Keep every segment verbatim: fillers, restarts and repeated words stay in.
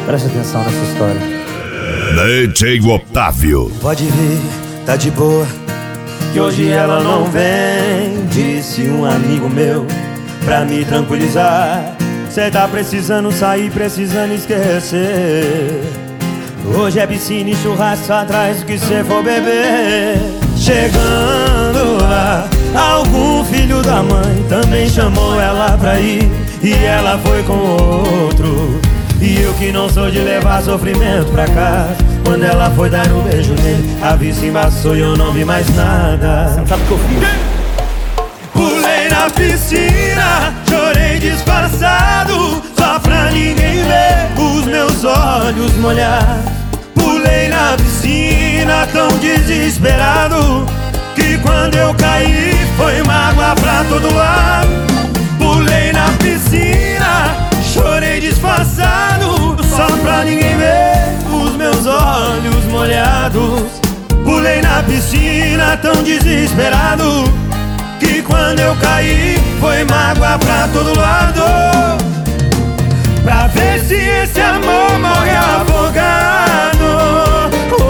Presta atenção nessa história. D J Otávio. Pode vir, tá de boa, que hoje ela não vem, disse um amigo meu, pra me tranquilizar. Cê tá precisando sair, precisando esquecer. Hoje é piscina e churrasco atrás do que cê for beber. Chegando lá, algum filho da mãe também chamou ela pra ir, e ela foi com outro. E eu que não sou de levar sofrimento pra casa, quando ela foi dar um beijo nele, a vista embaçou e eu não vi mais nada. Você não sabe o que eu fiz? Pulei na piscina, chorei disfarçado, só pra ninguém ver os meus olhos molhados. Pulei na piscina tão desesperado, que quando eu caí foi mágoa pra todo lado. Pulei na piscina, chorei disfarçado, só pra ninguém ver os meus olhos molhados. Pulei na piscina tão desesperado, que quando eu caí foi mágoa pra todo lado. Pra ver se esse amor morre afogado. Oh,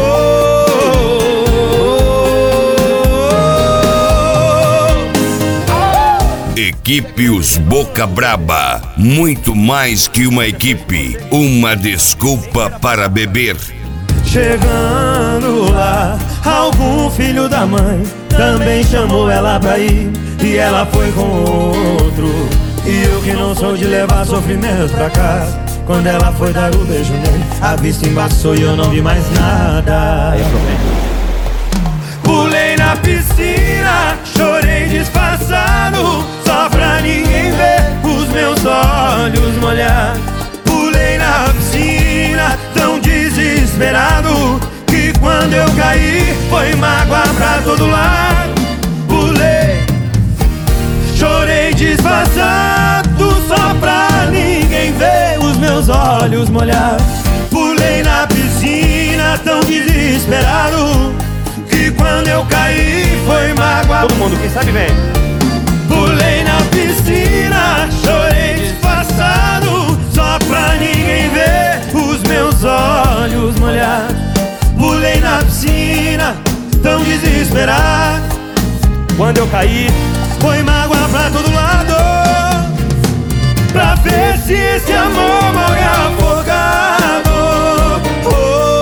oh, oh. Equipe Os Boca Braba. Muito mais que uma equipe, uma desculpa para beber. Chegando lá, algum filho da mãe também chamou ela pra ir, e ela foi com outro. E eu que não sou de levar sofrimento pra casa, quando ela foi dar o beijo nele, a vista embaçou e eu não vi mais nada. Aí é problema. Pulei na piscina, chorei disfarçado, só pra ninguém ver os meus olhos molhados. Pulei na piscina tão desesperado, que quando eu caí foi mágoa pra todo lado. Pulei, chorei disfarçado, só pra ninguém ver os meus olhos molhados. Pulei na piscina tão desesperado, que quando eu caí foi mágoa. Todo mundo, quem sabe vem. Pulei na piscina, chorei disfarçado, só pra ninguém ver os meus olhos molhados. Pulei na piscina tão desesperado, Quando eu caí, foi mágoa pra todo lado. Pra ver se esse amor morre afogado. Oh,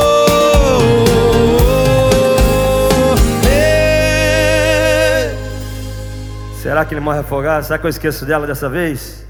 oh, oh, eh. será que ele morre afogado? Será que eu esqueço dela dessa vez?